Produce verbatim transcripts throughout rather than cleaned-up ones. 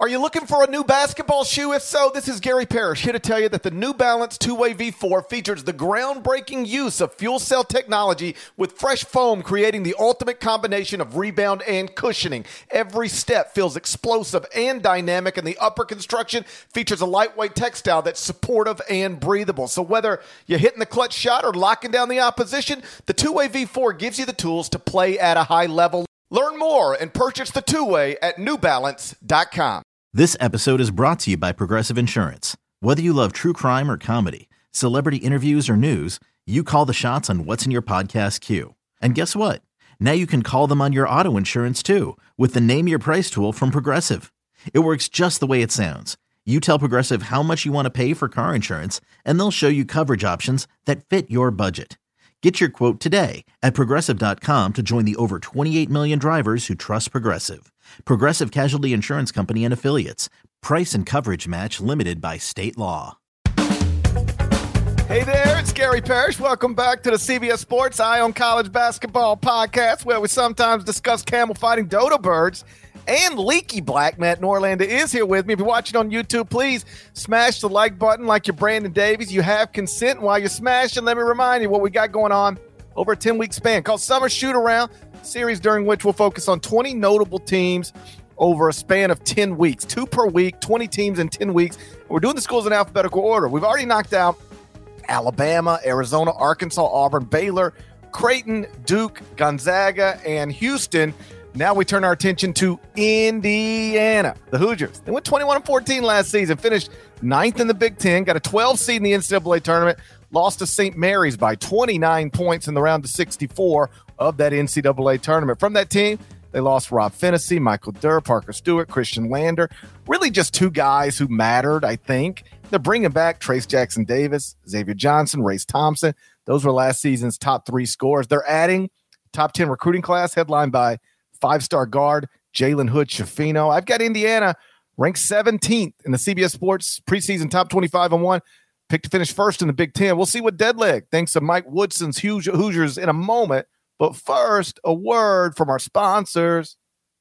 Are you looking for a new basketball shoe? If so, this is Gary Parrish here to tell you that the New Balance two-way V four features the groundbreaking use of fuel cell technology with fresh foam, creating the ultimate combination of rebound and cushioning. Every step feels explosive and dynamic, and the upper construction features a lightweight textile that's supportive and breathable. So whether you're hitting the clutch shot or locking down the opposition, the two-way V four gives you the tools to play at a high level. Learn more and purchase the two-way at new balance dot com. This episode is brought to you by Progressive Insurance. Whether you love true crime or comedy, celebrity interviews or news, you call the shots on what's in your podcast queue. And guess what? Now you can call them on your auto insurance too with the Name Your Price tool from Progressive. It works just the way it sounds. You tell Progressive how much you want to pay for car insurance, and they'll show you coverage options that fit your budget. Get your quote today at Progressive dot com to join the over twenty-eight million drivers who trust Progressive. Progressive Casualty Insurance Company and Affiliates. Price and coverage match limited by state law. Hey there, it's Gary Parrish. Welcome back to the C B S Sports Eye on College Basketball podcast, where we sometimes discuss camel fighting dodo birds and leaky black. Matt Norlander is here with me. If you're watching on YouTube, please smash the like button like you're Brandon Davies. You have consent. While you're smashing, let me remind you what we got going on over a ten-week span called Summer Shoot-Around, series during which we'll focus on twenty notable teams over a span of ten weeks. Two per week, twenty teams in ten weeks. We're doing the schools in alphabetical order. We've already knocked out Alabama, Arizona, Arkansas, Auburn, Baylor, Creighton, Duke, Gonzaga, and Houston. Now we turn our attention to Indiana, the Hoosiers. They went twenty-one and fourteen last season, finished ninth in the Big Ten, got a twelve seed in the N C double A tournament, lost to Saint Mary's by twenty-nine points in the round of sixty-four of that N C double A tournament. From that team, they lost Rob Phinisee, Michael Durr, Parker Stewart, Christian Lander. Really just two guys who mattered, I think. They're bringing back Trace Jackson Davis, Xavier Johnson, Race Thompson. Those were last season's top three scorers. They're adding top ten recruiting class headlined by five-star guard Jalen Hood-Schifino. I've got Indiana ranked seventeenth in the C B S Sports preseason top twenty-five and one. Picked to finish first in the Big Ten. We'll see what Deadleg thinks of Mike Woodson's Hoosiers in a moment. But first, a word from our sponsors.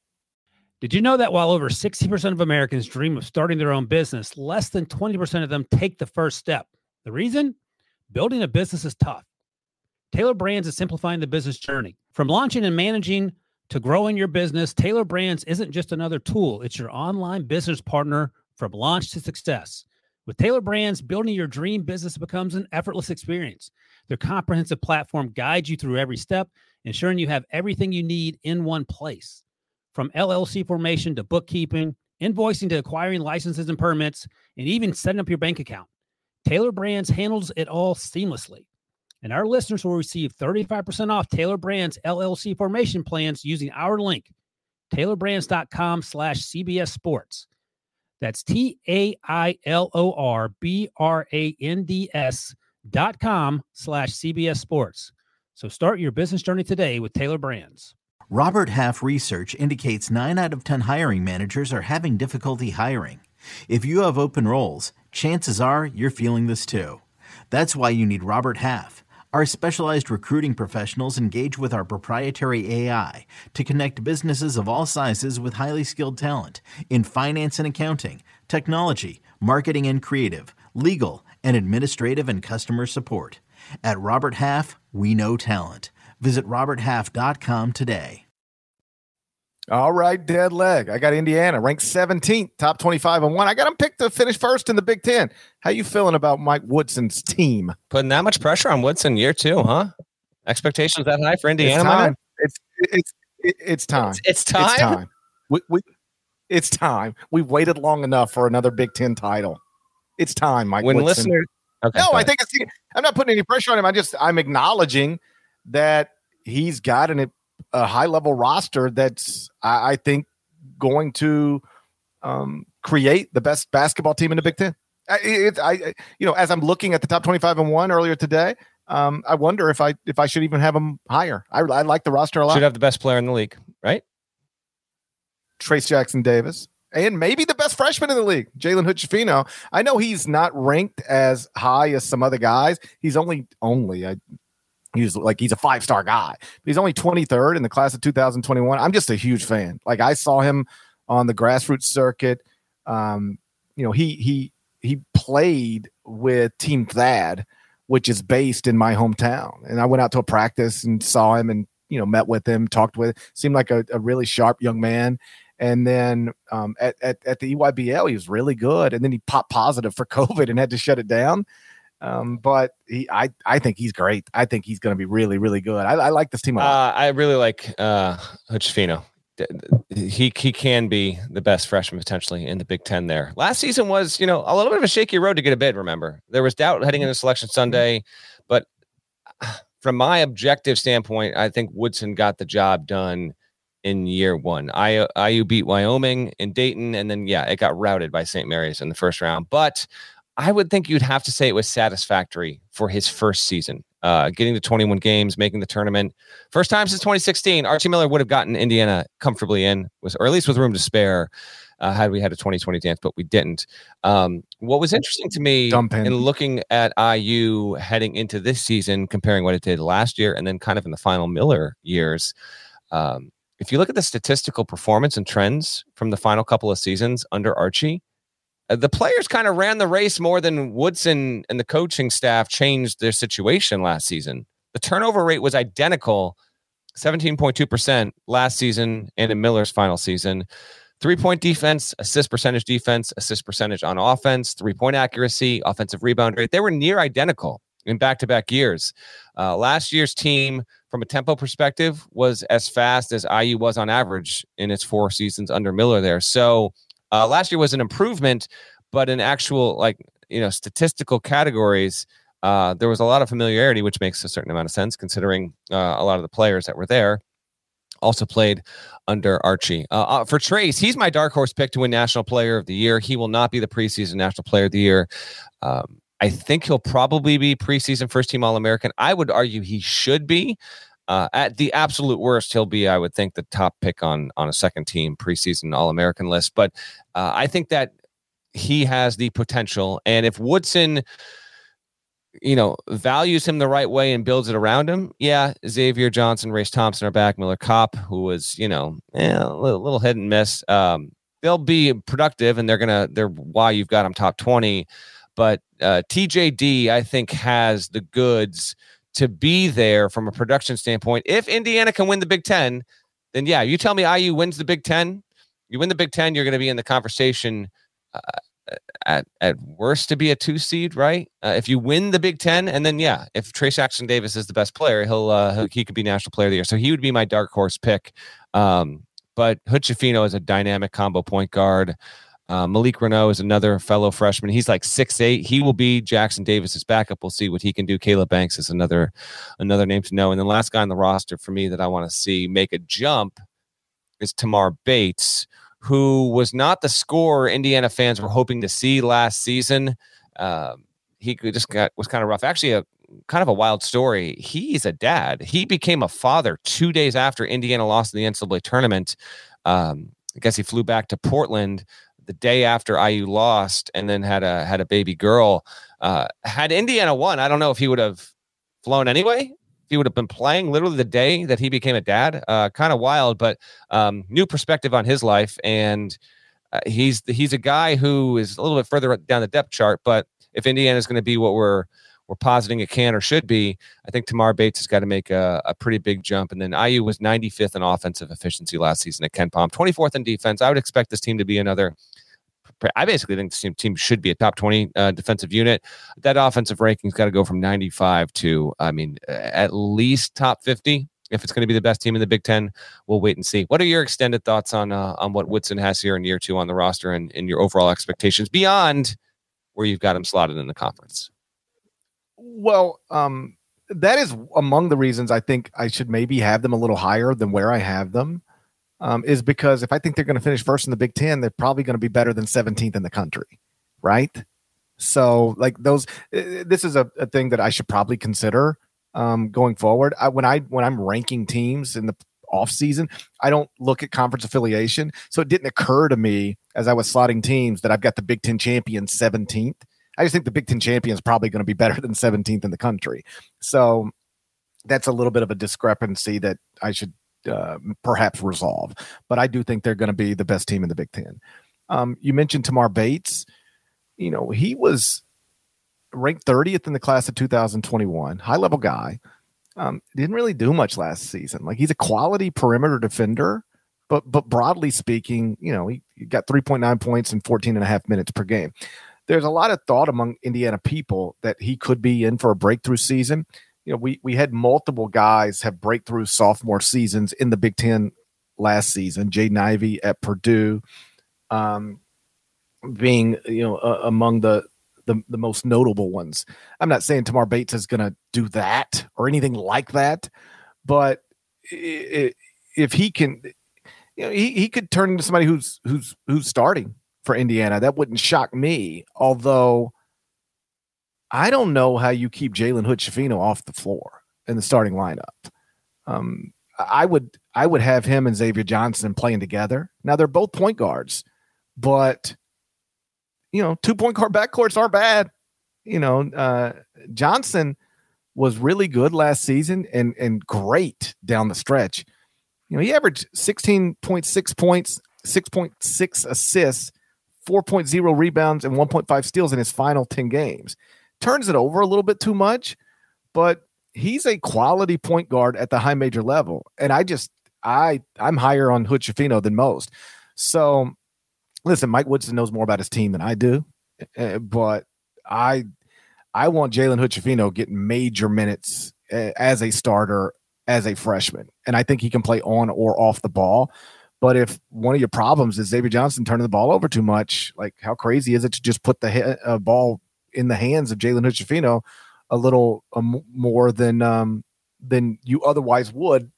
Did you know that while over sixty percent of Americans dream of starting their own business, less than twenty percent of them take the first step? The reason? Building a business is tough. Taylor Brands is simplifying the business journey. From launching and managing to growing your business, Taylor Brands isn't just another tool. It's your online business partner from launch to success. With Taylor Brands, building your dream business becomes an effortless experience. Their comprehensive platform guides you through every step, ensuring you have everything you need in one place. From L L C formation to bookkeeping, invoicing to acquiring licenses and permits, and even setting up your bank account, Taylor Brands handles it all seamlessly. And our listeners will receive thirty-five percent off Taylor Brands L L C formation plans using our link, taylorbrands.com slash CBS Sports. That's T-A-I-L-O-R-B-R-A-N-D-S dot com slash CBS Sports. So start your business journey today with Taylor Brands. Robert Half research indicates nine out of ten hiring managers are having difficulty hiring. If you have open roles, chances are you're feeling this too. That's why you need Robert Half. Our specialized recruiting professionals engage with our proprietary A I to connect businesses of all sizes with highly skilled talent in finance and accounting, technology, marketing and creative, legal, and administrative and customer support. At Robert Half, we know talent. Visit robert half dot com today. All right, dead leg. I got Indiana ranked seventeenth, top twenty-five and one. I got them picked to finish first in the Big Ten. How you feeling about Mike Woodson's team? Putting that much pressure on Woodson year two, huh? Expectations that high for Indiana? It's time. It's it's it's time. It's, it's time. It's time. We, we it's time. We've waited long enough for another Big Ten title. It's time, Mike when Woodson. Listeners, okay, no, I think it's. I'm not putting any pressure on him. I just I'm acknowledging that he's got an a high level roster that's, I, I think, going to um, create the best basketball team in the Big Ten. I, it, I, you know, as I'm looking at the top twenty-five and one earlier today, um, I wonder if I if I should even have them higher. I, I like the roster a lot. Should have the best player in the league, right? Trace Jackson Davis, and maybe the best freshman in the league, Jalen Hood-Schifino. I know he's not ranked as high as some other guys. He's only only I. He's like he's a five-star guy. But he's only twenty-third in the class of two thousand twenty-one. I'm just a huge fan. Like I saw him on the grassroots circuit um, you know, he he he played with Team Thad, which is based in my hometown. And I went out to a practice and saw him and, you know, met with him, talked with him, seemed like a, a really sharp young man. And then um, at, at, at the E Y B L, he was really good. And then he popped positive for COVID and had to shut it down. Um, but he, I, I think he's great. I think he's going to be really, really good. I, I like this team a lot. Uh, I really like uh, Hood-Schifino. He he can be the best freshman potentially in the Big Ten there. Last season was, you know, a little bit of a shaky road to get a bid, remember. There was doubt heading into Selection Sunday, but from my objective standpoint, I think Woodson got the job done in year one. I, I U beat Wyoming in Dayton, and then, yeah, it got routed by Saint Mary's in the first round. But I would think you'd have to say it was satisfactory for his first season. Uh, getting to twenty-one games, making the tournament. First time since twenty sixteen, Archie Miller would have gotten Indiana comfortably in, was, or at least with room to spare, uh, had we had a twenty twenty dance, but we didn't. Um, what was interesting to me in looking at I U heading into this season, comparing what it did last year and then kind of in the final Miller years, um, if you look at the statistical performance and trends from the final couple of seasons under Archie, the players kind of ran the race more than Woodson and the coaching staff changed their situation last season. The turnover rate was identical, seventeen point two percent last season and in Miller's final season. Three-point defense, assist percentage defense, assist percentage on offense, three-point accuracy, offensive rebound rate. They were near identical in back-to-back years. Uh, last year's team, from a tempo perspective, was as fast as I U was on average in its four seasons under Miller there. So Uh, last year was an improvement, but in actual, like, you know, statistical categories, uh, there was a lot of familiarity, which makes a certain amount of sense considering uh, a lot of the players that were there also played under Archie. Uh, uh, for Trace, he's my dark horse pick to win National Player of the Year. He will not be the preseason National Player of the Year. Um, I think he'll probably be preseason first team All-American. I would argue he should be. Uh, at the absolute worst, he'll be, I would think, the top pick on on a second team preseason All-American list. But uh, I think that he has the potential. And if Woodson, you know, values him the right way and builds it around him, yeah, Xavier Johnson, Race Thompson are back. Miller Kopp, who was, you know, eh, a little, little hit and miss. Um, they'll be productive, and they're gonna they're why you've got them top twenty. But uh, T J D, I think, has the goods to be there from a production standpoint. If Indiana can win the Big Ten, then yeah, you tell me I U wins the Big Ten. You win the Big Ten, you're going to be in the conversation uh, at at worst to be a two seed, right? Uh, if you win the Big Ten, and then yeah, if Trace Jackson Davis is the best player, he'll, uh, he'll he could be National Player of the Year. So he would be my dark horse pick. Um, but Hood-Schifino is a dynamic combo point guard. Uh, Malik Renault is another fellow freshman. He's like six eight. He will be Jackson Davis's backup. We'll see what he can do. Caleb Banks is another another name to know. And the last guy on the roster for me that I want to see make a jump is Tamar Bates, who was not the scorer Indiana fans were hoping to see last season. Um, he just got was kind of rough. Actually, a kind of a wild story. He's a dad. He became a father two days after Indiana lost in the N C double A tournament. Um, I guess he flew back to Portland the day after I U lost, and then had a had a baby girl. Uh, had Indiana won, I don't know if he would have flown anyway. If he would have been playing literally the day that he became a dad. Uh, kind of wild, but um, new perspective on his life. And uh, he's he's a guy who is a little bit further down the depth chart. But if Indiana is going to be what we're we're positing it can or should be, I think Tamar Bates has got to make a, a pretty big jump. And then I U was ninety-fifth in offensive efficiency last season at KenPom, twenty-fourth in defense. I would expect this team to be another. I basically think this team should be a top twenty uh, defensive unit. That offensive ranking's got to go from ninety-five to, I mean, at least top fifty. If it's going to be the best team in the Big Ten, we'll wait and see. What are your extended thoughts on uh, on what Woodson has here in year two on the roster and, and your overall expectations beyond where you've got him slotted in the conference? Well, um, that is among the reasons I think I should maybe have them a little higher than where I have them. Um, is because if I think they're going to finish first in the Big Ten, they're probably going to be better than seventeenth in the country, right? So, like those, uh, this is a, a thing that I should probably consider um, going forward. I, when I when I'm ranking teams in the off season, I don't look at conference affiliation, so it didn't occur to me as I was slotting teams that I've got the Big Ten champion seventeenth. I just think the Big Ten champion is probably going to be better than seventeenth in the country. So that's a little bit of a discrepancy that I should. Uh, perhaps resolve, but I do think they're going to be the best team in the Big Ten. Um, you mentioned Tamar Bates. You know, he was ranked thirtieth in the class of two thousand twenty-one, high level guy. Um, didn't really do much last season. Like, he's a quality perimeter defender, but but broadly speaking, you know, he, he got three point nine points in fourteen and a half minutes per game. There's a lot of thought among Indiana people that he could be in for a breakthrough season. You know, we we had multiple guys have breakthrough sophomore seasons in the Big Ten last season. Jaden Ivey at Purdue, um, being you know uh, among the, the the most notable ones. I'm not saying Tamar Bates is going to do that or anything like that, but it, if he can, you know, he he could turn into somebody who's who's who's starting for Indiana. That wouldn't shock me, although I don't know how you keep Jalen Hood-Schifino off the floor in the starting lineup. Um, I would I would have him and Xavier Johnson playing together. Now, they're both point guards, but, you know, two point guard backcourts aren't bad. You know, uh, Johnson was really good last season and and great down the stretch. You know, he averaged sixteen point six points, six point six assists, four point oh rebounds, and one point five steals in his final ten games. Turns it over a little bit too much, but he's a quality point guard at the high major level. And I just, I, I'm higher on Hood-Schifino than most. So listen, Mike Woodson knows more about his team than I do, uh, but I, I want Jalen Hood-Schifino getting major minutes uh, as a starter, as a freshman. And I think he can play on or off the ball. But if one of your problems is Xavier Johnson turning the ball over too much, like, how crazy is it to just put the he- uh, ball in the hands of Jalen Hood-Schifino a little um, more than um, than you otherwise would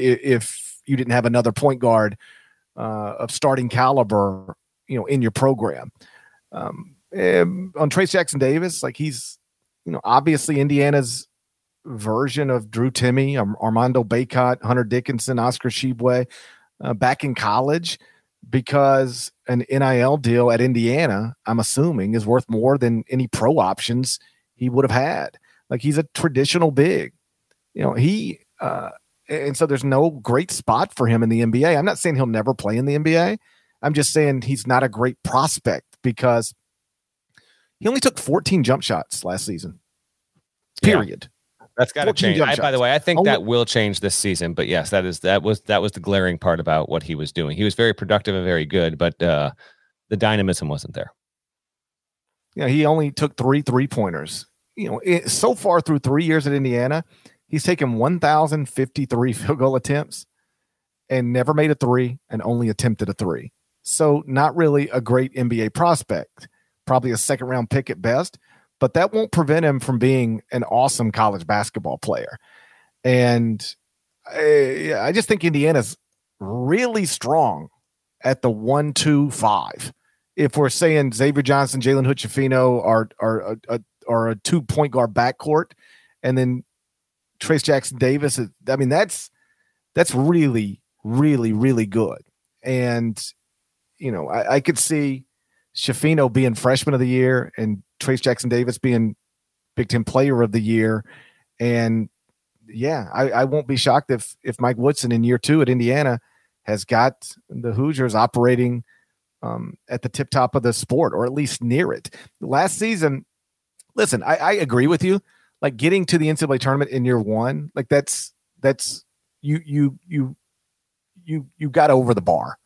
if you didn't have another point guard uh, of starting caliber, you know, in your program. Um, on Trayce Jackson-Davis, like, he's, you know, obviously Indiana's version of Drew Timme, um, Armando Bacot, Hunter Dickinson, Oscar Tshiebwe uh, back in college, because an N I L deal at Indiana, I'm assuming, is worth more than any pro options he would have had. Like, he's a traditional big, you know, he, uh, and so there's no great spot for him in the N B A. I'm not saying he'll never play in the N B A. I'm just saying he's not a great prospect because he only took fourteen jump shots last season, period. Yeah. That's got to change. I, by the way, I think Only, that will change this season. But yes, that is that was that was the glaring part about what he was doing. He was very productive and very good, but uh, the dynamism wasn't there. Yeah, he only took three three pointers. You know, it, so far through three years at Indiana, he's taken one thousand fifty-three field goal attempts and never made a three and only attempted a three. So not really a great N B A prospect. Probably a second round pick at best. But that won't prevent him from being an awesome college basketball player. And I, I just think Indiana's really strong at the one, two, five. If we're saying Xavier Johnson, Jalen Hood-Schifino are, are, are, are, are a two point guard backcourt, and then Trayce Jackson-Davis, I mean, that's, that's really, really, really good. And, you know, I, I could see Schifino being freshman of the year and Trayce Jackson-Davis being Big Ten player of the year. And yeah, I, I won't be shocked if, if Mike Woodson in year two at Indiana has got the Hoosiers operating um, at the tip top of the sport, or at least near it. Last season, listen, I, I agree with you. Like, getting to the N C double A tournament in year one, like that's, that's you, you, you, you, you got over the bar.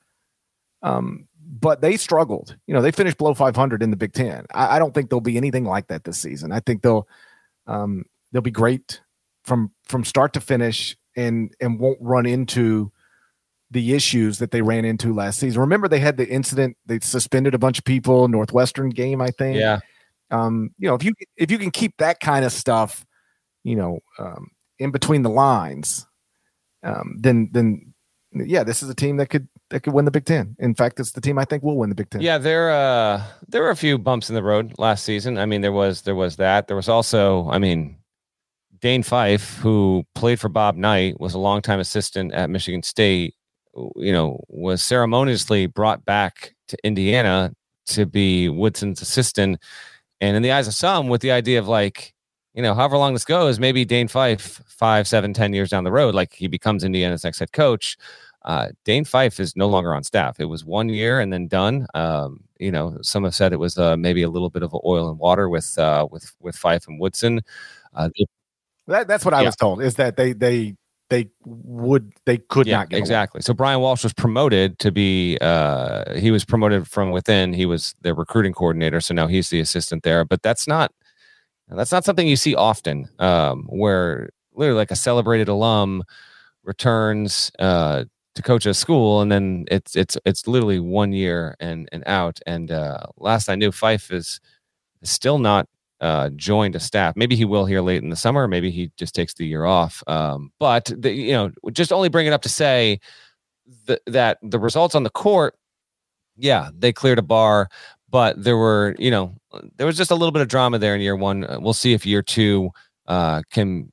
Um, But they struggled. You know, they finished below five hundred in the Big Ten. I, I don't think there'll be anything like that this season. I think they'll um, they'll be great from from start to finish, and and won't run into the issues that they ran into last season. Remember, they had the incident. They suspended a bunch of people. Northwestern game, I think. Yeah. Um, you know, if you if you can keep that kind of stuff, you know, um, in between the lines, um, then then yeah, this is a team that could. that could win the Big Ten. In fact, it's the team I think will win the Big Ten. Yeah, there uh there were a few bumps in the road last season. I mean, there was there was that. There was also, I mean, Dane Fife, who played for Bob Knight, was a longtime assistant at Michigan State, you know, was ceremoniously brought back to Indiana to be Woodson's assistant. And in the eyes of some, with the idea of, like, you know, however long this goes, maybe Dane Fife, five, seven, ten years down the road, like, he becomes Indiana's next head coach. uh, Dane Fife is no longer on staff. It was one year and then done. Um, you know, some have said it was uh, maybe a little bit of oil and water with uh, with with Fife and Woodson. Uh, they, that, that's what I yeah. was told, is that they they they would they could yeah, not get exactly. Along. So Brian Walsh was promoted to be uh, he was promoted from within. He was the recruiting coordinator, so now he's the assistant there. But that's not that's not something you see often, um, where literally like a celebrated alum returns uh, to coach a school, and then it's it's it's literally one year and and out. And uh, last I knew, Fife is, is still not uh, joined a staff. Maybe he will here late in the summer. Maybe he just takes the year off. Um, but the, you know, just only bring it up to say th- that the results on the court, yeah, they cleared a bar, but there were, you know, there was just a little bit of drama there in year one. We'll see if year two uh, can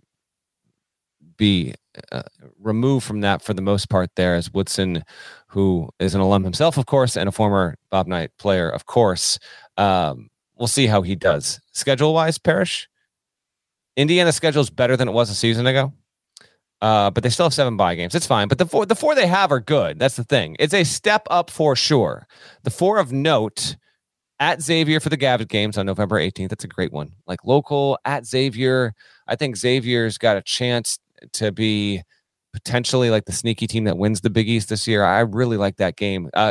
be uh, removed from that for the most part there, as Woodson, who is an alum himself, of course, and a former Bob Knight player, of course. Um, we'll see how he does. Schedule-wise, Parrish, Indiana's schedule is better than it was a season ago, uh, but they still have seven bye games. It's fine, but the four, the four they have are good. That's the thing. It's a step up for sure. The four of note, at Xavier for the Gavitt games on November eighteenth. That's a great one. Like local at Xavier. I think Xavier's got a chance to be potentially like the sneaky team that wins the Big East this year. I really like that game. Uh,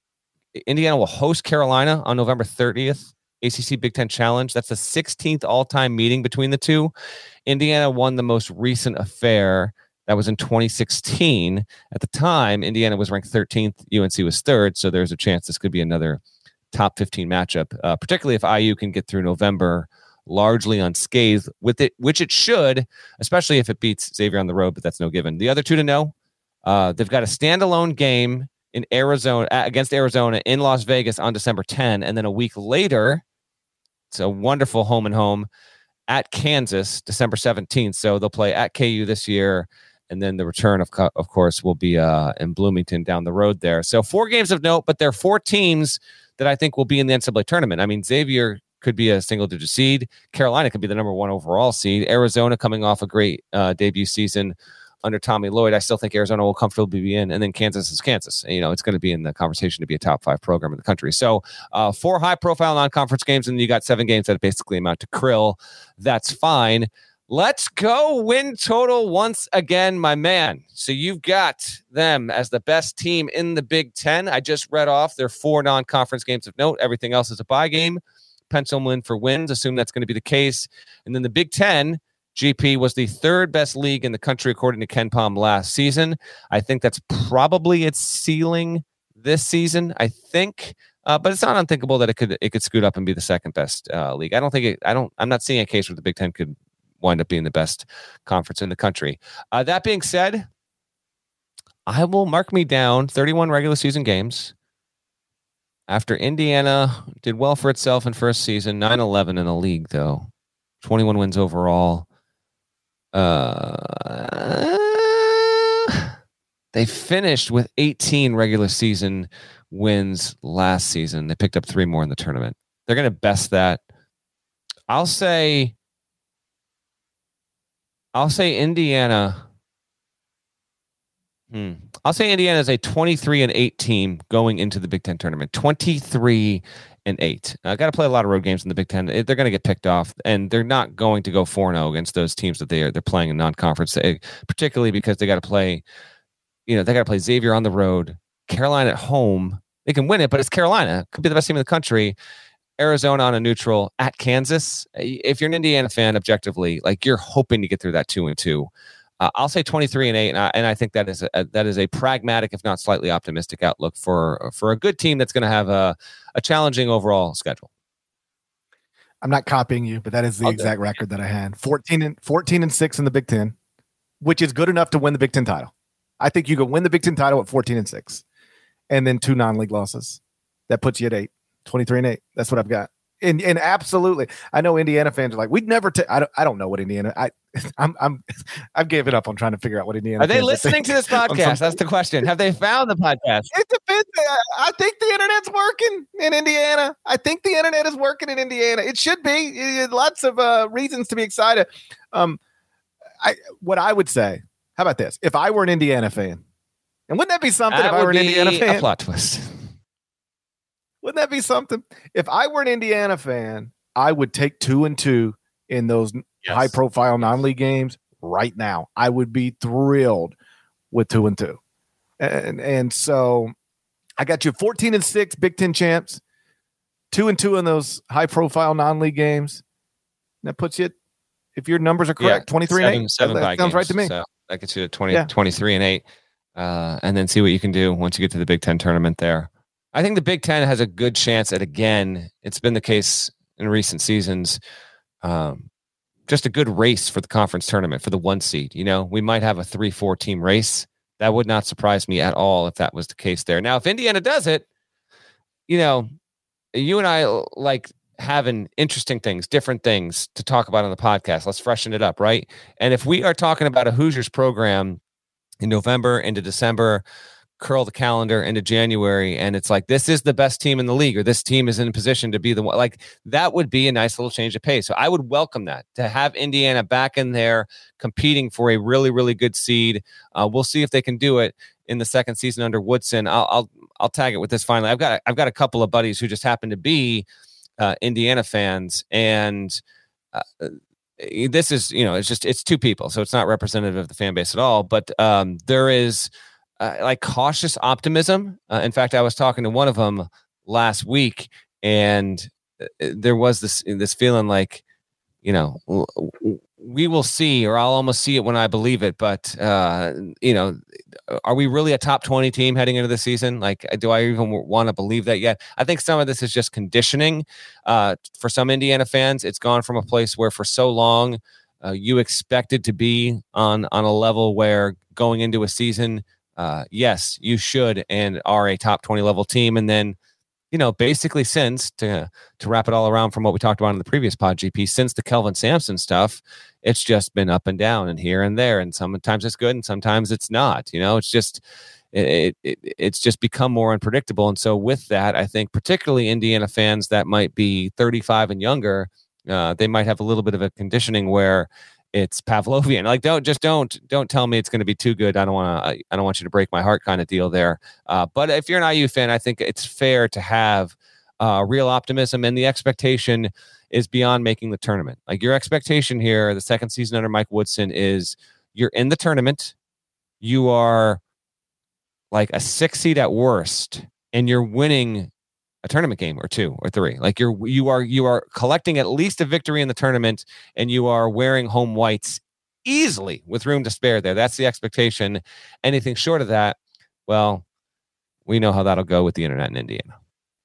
Indiana will host Carolina on November thirtieth, A C C Big Ten Challenge. That's the sixteenth all-time meeting between the two. Indiana won the most recent affair. That was in twenty sixteen. At the time, Indiana was ranked thirteenth. U N C was third, so there's a chance this could be another top fifteen matchup, uh, particularly if I U can get through November largely unscathed with it, which it should, especially if it beats Xavier on the road, but that's no given. The other two to know, uh, they've got a standalone game in Arizona uh, against Arizona in Las Vegas on December tenth, and then a week later, it's a wonderful home and home at Kansas, December seventeenth. So they'll play at K U this year, and then the return, of, co- of course, will be uh, in Bloomington down the road there. So four games of note, but there are four teams that I think will be in the N C double A tournament. I mean, Xavier could be a single-digit seed. Carolina could be the number one overall seed. Arizona coming off a great uh, debut season under Tommy Lloyd. I still think Arizona will comfortably be in. And then Kansas is Kansas. You know, it's going to be in the conversation to be a top five program in the country. So uh, four high-profile non-conference games, and you got seven games that basically amount to Krill. That's fine. Let's go win total once again, my man. So you've got them as the best team in the Big Ten. I just read off their four non-conference games of note. Everything else is a bye game. Pencil them in for wins. Assume that's going to be the case. And then the Big Ten, G P, was the third best league in the country according to Ken Pom last season. I think that's probably its ceiling this season. I think, uh, but it's not unthinkable that it could it could scoot up and be the second best uh, league. I don't think it. I don't. I'm not seeing a case where the Big Ten could wind up being the best conference in the country. Uh, that being said, I will mark me down thirty-one regular season games. After Indiana did well for itself in first season, nine eleven in the league, though. twenty-one wins overall. Uh, they finished with eighteen regular season wins last season. They picked up three more in the tournament. They're going to best that. I'll say, I'll say Indiana. Hmm. I'll say Indiana is a twenty-three and eight team going into the Big Ten tournament. twenty-three and eight. I got to play a lot of road games in the Big Ten. They're going to get picked off, and they're not going to go four and oh against those teams that they are they're playing in non-conference, particularly because they got to play, you know, they got to play Xavier on the road, Carolina at home. They can win it, but it's Carolina. Could be the best team in the country. Arizona on a neutral at Kansas. If you're an Indiana fan, objectively, like you're hoping to get through that two and two. Uh, I'll say twenty-three and eight, and I, and I think that is a, that is a pragmatic, if not slightly optimistic, outlook for for a good team that's going to have a, a challenging overall schedule. I'm not copying you, but that is the I'll exact record that I had. fourteen and fourteen and six in the Big Ten, which is good enough to win the Big Ten title. I think you can win the Big Ten title at fourteen and six, and then two non-league losses. That puts you at eight. twenty-three and eight. That's what I've got. And and absolutely, I know Indiana fans are like, we'd never take. I don't. I don't know what Indiana. I, I'm. I'm. I've given up on trying to figure out what Indiana. Are they listening to this podcast? That's the question. Have they found the podcast? It depends. I think the internet's working in Indiana. I think the internet is working in Indiana. It should be. Lots of uh, reasons to be excited. Um, I what I would say. How about this? If I were an Indiana fan, And wouldn't that be something That if I were would an be Indiana fan? a plot twist. Wouldn't that be something? If I were an Indiana fan, I would take two and two in those Yes. high-profile non-league games right now. I would be thrilled with two and two. And and so I got you fourteen and six Big Ten champs, two and two in those high-profile non-league games. That puts you, if your numbers are correct, Yeah, twenty-three seven, and eight. Seven that bye sounds games, right to me. So that gets you to twenty, Yeah. twenty-three and eight, uh, and then see what you can do once you get to the Big Ten tournament there. I think the Big Ten has a good chance at, again, it's been the case in recent seasons, um, just a good race for the conference tournament, for the one seed. You know, we might have a three, four team race. That would not surprise me at all if that was the case there. Now, if Indiana does it, you know, you and I like having interesting things, different things to talk about on the podcast. Let's freshen it up, right? And if we are talking about a Hoosiers program in November into December, curl the calendar into January, and it's like, this is the best team in the league, or this team is in a position to be the one, like that would be a nice little change of pace. So I would welcome that, to have Indiana back in there competing for a really, really good seed. Uh, we'll see if they can do it in the second season under Woodson. I'll, I'll, I'll tag it with this finally. I've got, I've got a couple of buddies who just happen to be uh, Indiana fans, and uh, this is, you know, it's just, it's two people, so it's not representative of the fan base at all, but um, there is Uh, like cautious optimism. Uh, in fact, I was talking to one of them last week, and uh, there was this this feeling like, you know, we will see, or I'll almost see it when I believe it. But uh, you know, are we really a top twenty team heading into the season? Like, do I even want to believe that yet? I think some of this is just conditioning. Uh, for some Indiana fans, it's gone from a place where for so long uh, you expected to be on on a level where going into a season, Uh, yes, you should and are a top twenty level team. And then, you know, basically since, to to wrap it all around from what we talked about in the previous pod, G P, since the Kelvin Sampson stuff, it's just been up and down and here and there. And sometimes it's good and sometimes it's not. You know, it's just, it, it it's just become more unpredictable. And so with that, I think particularly Indiana fans that might be thirty-five and younger, uh, they might have a little bit of a conditioning where it's Pavlovian. Like, don't just don't don't tell me it's going to be too good. I don't want to. I, I don't want you to break my heart, kind of deal there. Uh, but if you're an I U fan, I think it's fair to have uh, real optimism, and the expectation is beyond making the tournament. Like, your expectation here, the second season under Mike Woodson, is you're in the tournament, you are like a six seed at worst, and you're winning a tournament game or two or three. Like, you're you are you are collecting at least a victory in the tournament, and you are wearing home whites easily with room to spare there. That's the expectation. Anything short of that, well, we know how that'll go with the internet in Indiana.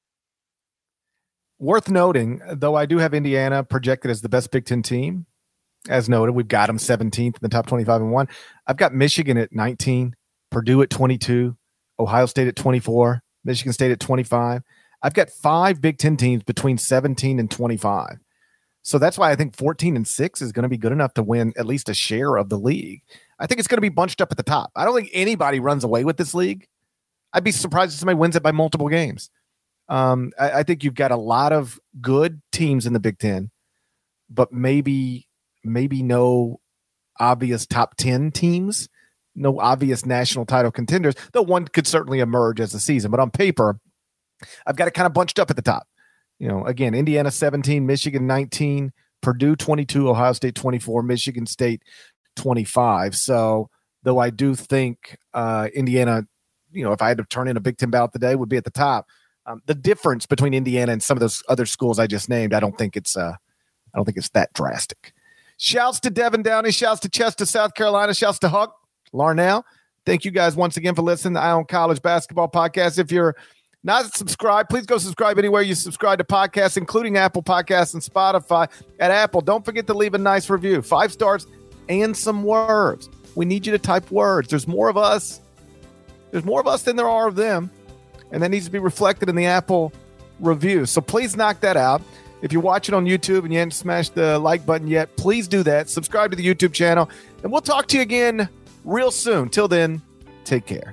Worth noting, though, I do have Indiana projected as the best Big Ten team. As noted, we've got them seventeenth in the top twenty-five and one. I've got Michigan at nineteen, Purdue at twenty-two, Ohio State at twenty-four, Michigan State at twenty-five. I've got five Big Ten teams between seventeen and twenty-five. So that's why I think fourteen and six is going to be good enough to win at least a share of the league. I think it's going to be bunched up at the top. I don't think anybody runs away with this league. I'd be surprised if somebody wins it by multiple games. Um, I, I think you've got a lot of good teams in the Big Ten, but maybe maybe no obvious top ten teams, no obvious national title contenders, though one could certainly emerge as a season. But on paper, I've got it kind of bunched up at the top. You know, again, Indiana seventeen, Michigan nineteen, Purdue twenty-two, Ohio State twenty-four, Michigan State twenty-five. So, though I do think uh, Indiana, you know, if I had to turn in a Big Ten ballot today, would be at the top. Um, the difference between Indiana and some of those other schools I just named, I don't think it's uh, I don't think it's that drastic. Shouts to Devin Downey, shouts to Chester, South Carolina, shouts to Huck Larnell. Thank you guys once again for listening to Ion College Basketball Podcast. If you're not subscribed, please go subscribe anywhere you subscribe to podcasts, including Apple Podcasts and Spotify. At Apple, don't forget to leave a nice review, five stars and some words. We need you to type words. There's more of us. There's more of us than there are of them. And that needs to be reflected in the Apple review. So please knock that out. If you're watching on YouTube and you haven't smashed the like button yet, please do that. Subscribe to the YouTube channel. And we'll talk to you again real soon. Till then, take care.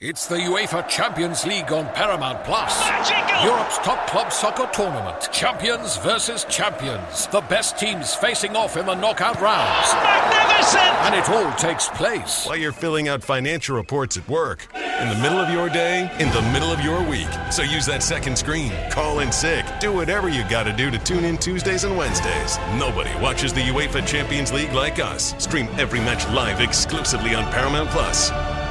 It's the UEFA Champions League on Paramount Plus. Magical! Europe's top club soccer tournament. Champions versus champions. The best teams facing off in the knockout rounds. Magnificent! And it all takes place while you're filling out financial reports at work, in the middle of your day, in the middle of your week. So use that second screen. Call in sick. Do whatever you got to do to tune in Tuesdays and Wednesdays. Nobody watches the UEFA Champions League like us. Stream every match live exclusively on Paramount Plus.